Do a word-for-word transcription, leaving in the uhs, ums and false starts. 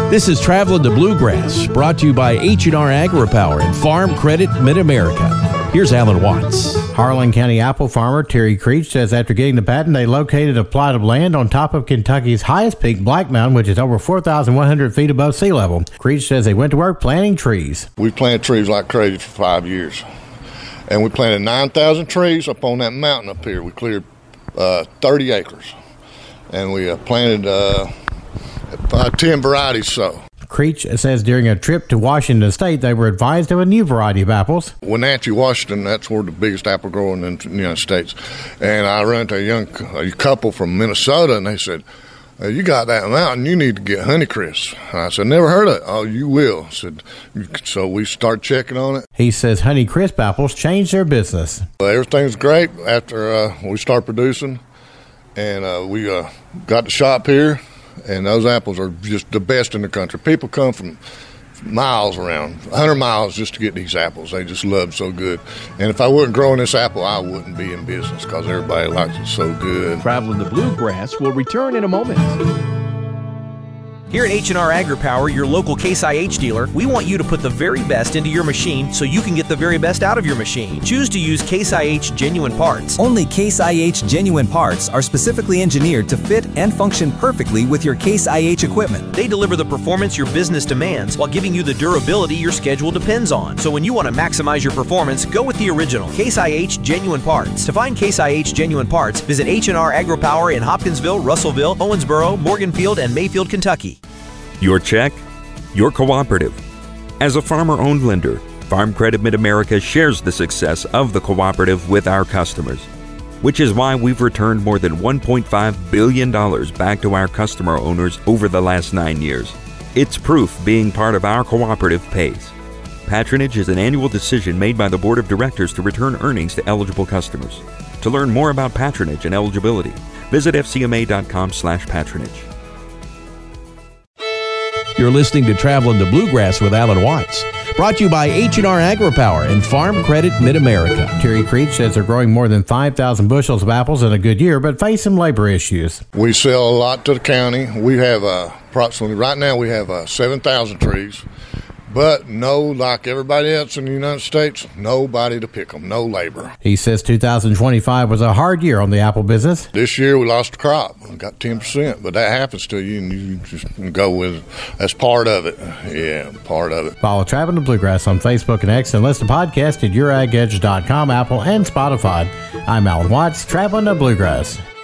This is Traveling the Bluegrass, brought to you by H and R AgriPower and Farm Credit Mid-America. Here's Alan Watts. Harlan County apple farmer Terry Creech says after getting the patent, they located a plot of land on top of Kentucky's highest peak, Black Mountain, which is over four thousand one hundred feet above sea level. Creech says they went to work planting trees. We planted trees like crazy for five years. And we planted nine thousand trees up on that mountain up here. We cleared uh, thirty acres. And we uh, planted uh, uh, ten varieties so. Creech says during a trip to Washington State, they were advised of a new variety of apples. Wenatchee, Washington, that's where the biggest apple growing in the United States. And I ran into a young a couple from Minnesota, and they said, hey, you got that mountain, you need to get Honeycrisp. And I said, never heard of it. Oh, you will. I said, so we start checking on it. He says Honeycrisp apples changed their business. Well, everything's great after uh, we start producing. And uh, we uh, got the shop here, and those apples are just the best in the country. People come from miles around, one hundred miles just to get these apples. They just love so good. And if I wasn't growing this apple, I wouldn't be in business because everybody likes it so good. Traveling the Bluegrass will return in a moment. Here at H and R AgriPower, your local Case I H dealer, we want you to put the very best into your machine so you can get the very best out of your machine. Choose to use Case I H genuine parts. Only Case I H genuine parts are specifically engineered to fit and function perfectly with your Case I H equipment. They deliver the performance your business demands while giving you the durability your schedule depends on. So when you want to maximize your performance, go with the original Case I H genuine parts. To find Case I H genuine parts, visit H and R AgriPower in Hopkinsville, Russellville, Owensboro, Morganfield, and Mayfield, Kentucky. Your check, your cooperative. As a farmer-owned lender, Farm Credit Mid-America shares the success of the cooperative with our customers, which is why we've returned more than one point five billion dollars back to our customer owners over the last nine years. It's proof being part of our cooperative pays. Patronage is an annual decision made by the Board of Directors to return earnings to eligible customers. To learn more about patronage and eligibility, visit F C M A dot com slash patronage. You're listening to Traveling the Bluegrass with Alan Watts, brought to you by H and R AgriPower and Farm Credit Mid-America. Terry Creech says they're growing more than five thousand bushels of apples in a good year, but face some labor issues. We sell a lot to the county. We have uh, approximately, right now we have uh, seven thousand trees. But no, like everybody else in the United States, nobody to pick them, no labor. He says two thousand twenty-five was a hard year on the apple business. This year we lost a crop, we got ten percent, but that happens to you and you just go with it. That's part of it. Yeah, part of it. Follow Traveling the Bluegrass on Facebook and X and listen to podcasts at your ag edge dot com, Apple, and Spotify. I'm Alan Watts, Traveling the Bluegrass.